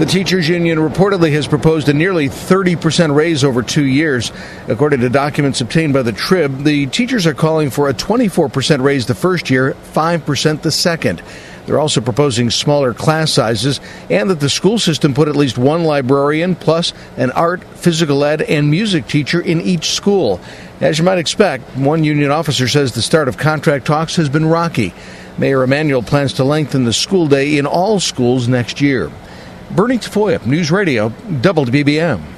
The teachers union reportedly has proposed a nearly 30% raise over 2 years. According to documents obtained by the Trib, the teachers are calling for a 24% raise the first year, 5% the second. They're also proposing smaller class sizes and that the school system put at least one librarian plus an art, physical ed, and music teacher in each school. As you might expect, one union officer says the start of contract talks has been rocky. Mayor Emanuel plans to lengthen the school day in all schools next year. Bernie Tafoya, News Radio, WBBM.